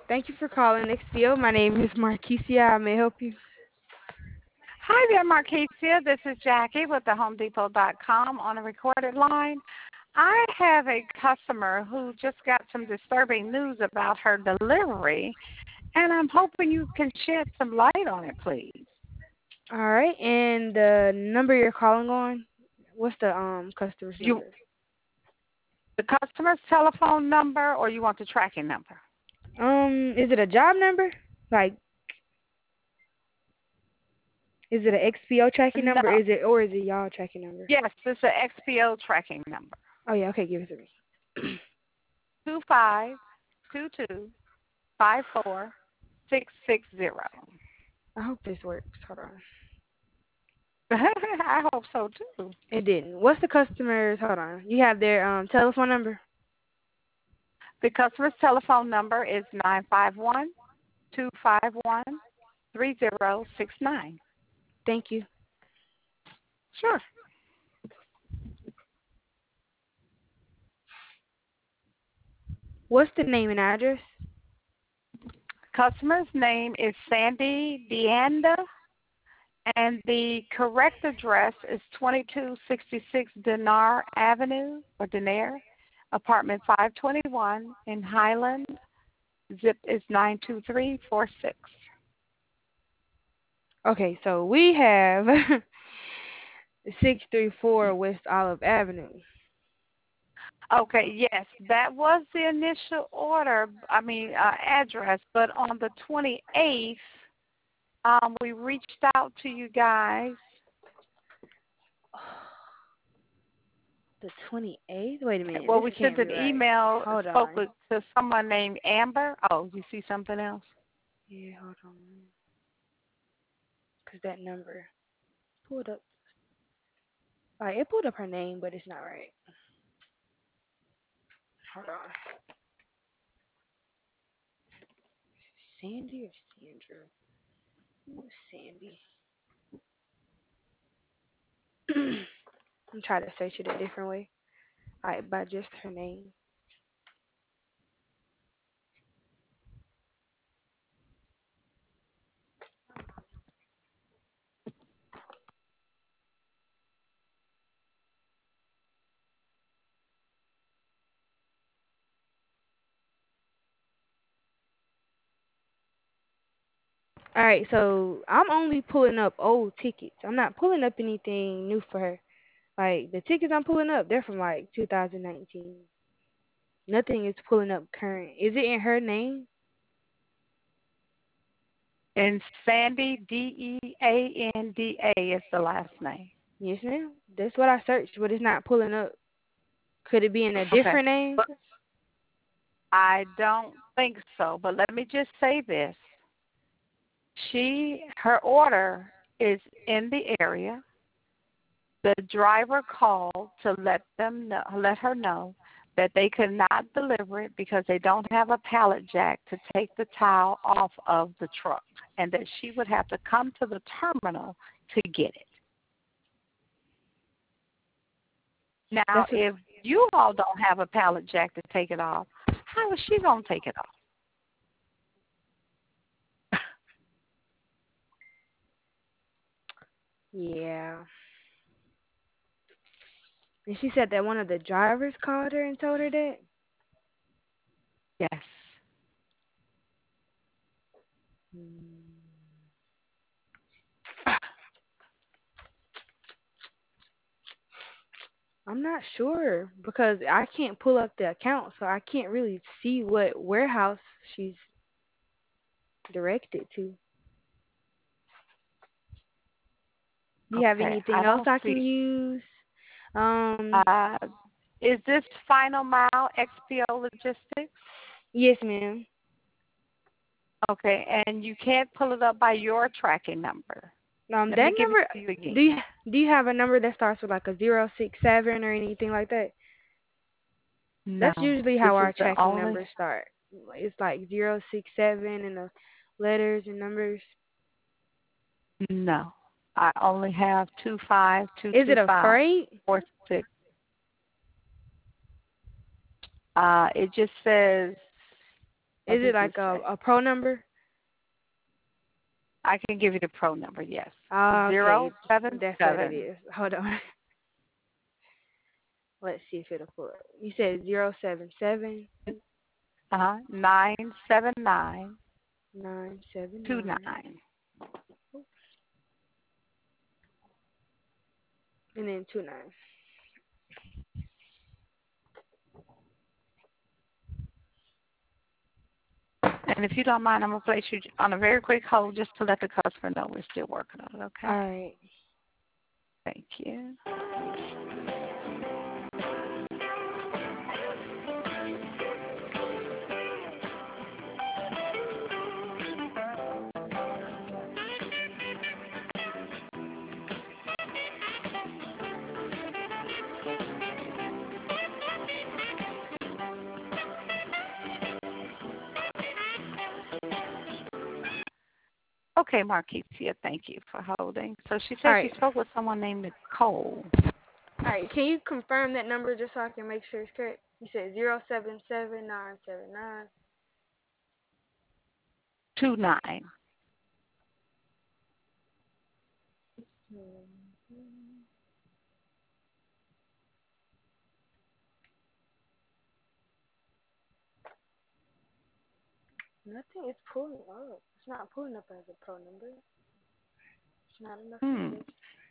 Thank you for calling XPO. My name is Markesia. I may help you. Hi there, Markesia. This is Jackie with the HomeDepot.com on a recorded line. I have a customer who just got some disturbing news about her delivery, and I'm hoping you can shed some light on it, please. All right, and the number you're calling on, what's the customer's You, number? the customer's telephone number, or you want the tracking number? Is it a job number? Like, is it an XPO tracking No. number? Is it y'all tracking number? Yes, it's an XPO tracking number. Oh yeah, okay, give it to me. 252254 I hope this works. Hold on. I hope so too. It didn't. What's the customer's? Hold on. You have their telephone number. The customer's telephone number is 951-251-3069. Thank you. Sure. What's the name and address? Customer's name is Sandy Deanda, and the correct address is 2266 Dinar Avenue, or Denair, apartment 521 in Highland. Zip is 92346. Okay, so we have 634 West Olive Avenue. Okay, yes, that was the initial address, but on the 28th, we reached out to you guys. The 28th? Wait a minute. Well, This we can't sent be an right. email, Hold spoke on. to someone named Amber. Oh, you see something else? Yeah, hold on. Because that number pulled up. Like, it pulled up her name, but it's not right. Hold on. Sandy or Sandra? Who's Sandy? I'm trying to search it a different way. Like, by just her name. Alright, so I'm only pulling up old tickets. I'm not pulling up anything new for her. Like, the tickets I'm pulling up, they're from like 2019. Nothing is pulling up current. Is it in her name? And Sandy, Deanda is the last name. Yes, ma'am. That's what I searched, but it's not pulling up. Could it be in a Okay. different name? But I don't think so. But let me just say this. Her order is in the area. The driver called to let her know that they could not deliver it because they don't have a pallet jack to take the tile off of the truck, and that she would have to come to the terminal to get it. Now, That's what. if you all don't have a pallet jack to take it off, how is she going to take it off? Yeah. And she said that one of the drivers called her and told her that. Yes. Hmm. I'm not sure because I can't pull up the account, so I can't really see what warehouse she's directed to. Do you have Okay, I anything else don't I see. can use? Um, Uh, is this Final Mile XPO Logistics? yes, ma'am. Okay, and you can't pull it up by your tracking number. Let That me give it number. to you Do again. you do you have a number that starts with like a 067 or anything like that? No, That's usually this how is our the tracking only. numbers start. It's like 067 and the letters and numbers. No, I only have two five two Is it two a five freight? 46. It just says What Is it does it like say? a pro number? I can give you the pro number, yes. Ah, Zero okay, seven that's what it seven. is. Hold on. Let's see if it'll pull up. You said 077 979 979 29. and then 29. And if you don't mind, I'm going to place you on a very quick hold just to let the customer know we're still working on it, All okay? right. Thank you. Okay, Marketia, thank you for holding. So she All said she right. spoke with someone named Nicole. All right. Can you confirm that number just so I can make sure it's correct? You said 077 979. 29. Nothing is pulling up. It's not pulling up as a pro number. It's not enough Hmm. numbers.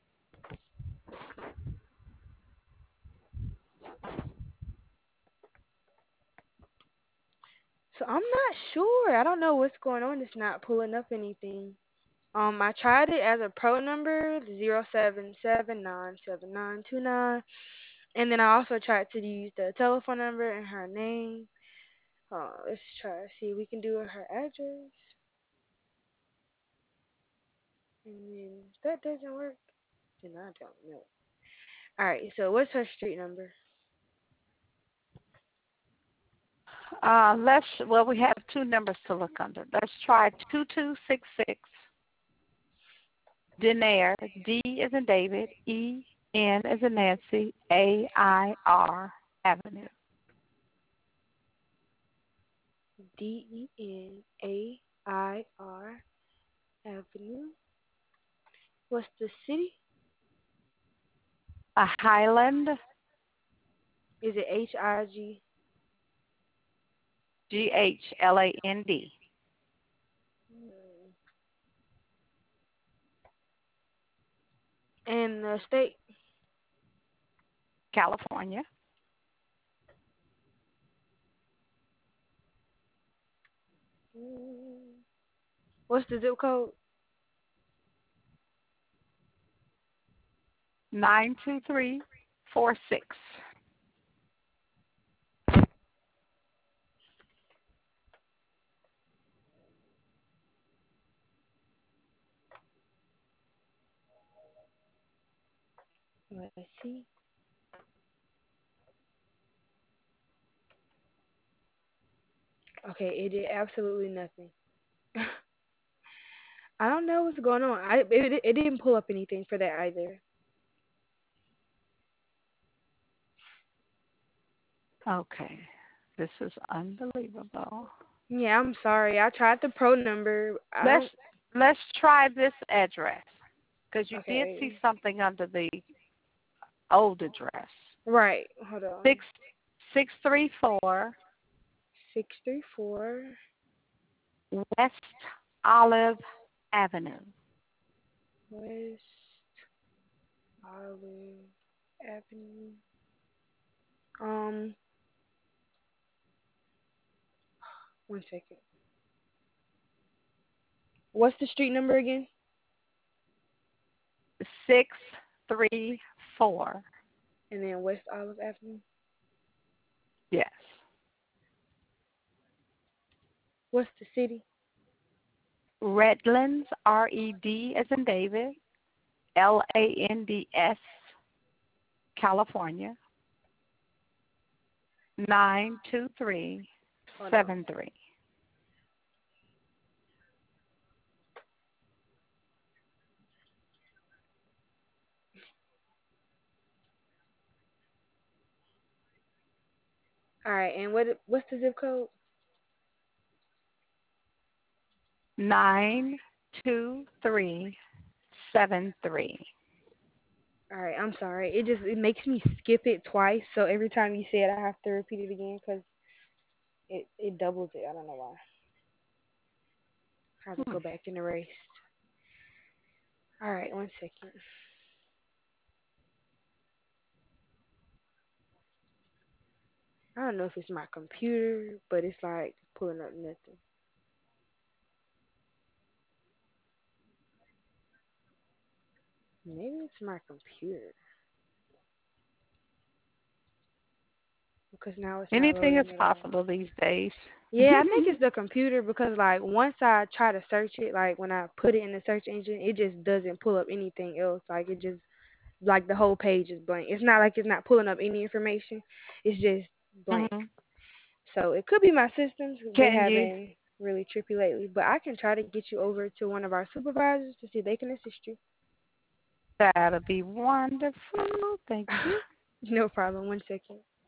So I'm not sure. I don't know what's going on. It's not pulling up anything. I tried it as a pro number, 077 979 29, and then I also tried to use the telephone number and her name. Let's try to see if we can do her address. And then if that doesn't work, then I don't know. Alright, so what's her street number? We have two numbers to look under. Let's try 2266 Denair, D as in David, E N as in Nancy, AIR Avenue. DENAIR Avenue. What's the city? A Highland, Is it HIG? GHLAND. And the state? California. What's the zip code? 92346. Let's see. Okay, it did absolutely nothing. I don't know what's going on. It didn't pull up anything for that either. Okay. This is unbelievable. Yeah, I'm sorry. I tried the pro number. I Let's don't. let's try this address because you did see Okay. something under the old address. Right. Hold on. 6634 634 West Olive Avenue. West Olive Avenue. Um, 1 second. What's the street number again? 634. And then West Olive Avenue. Yes. What's the city? Redlands, RED as in David, LANDS, California, Hold on. 92373. All right. And what's the zip code? 92373. All right, I'm sorry. It makes me skip it twice, so every time you say it, I have to repeat it again because it doubles it. I don't know why. I have to Hmm. go back and erase. All right, 1 second. I don't know if it's my computer, but it's like pulling up nothing. Maybe it's my computer because now it's not Anything is loading at all. possible these days. Yeah, I think it's the computer because like once I try to search it, like when I put it in the search engine, it just doesn't pull up anything else. Like it just like the whole page is blank. It's not like it's not pulling up any information. It's just blank. Hmm. So it could be my systems. They Can have you? been really trippy lately, but I can try to get you over to one of our supervisors to see if they can assist you. That'll be wonderful. Thank you. No problem. 1 second.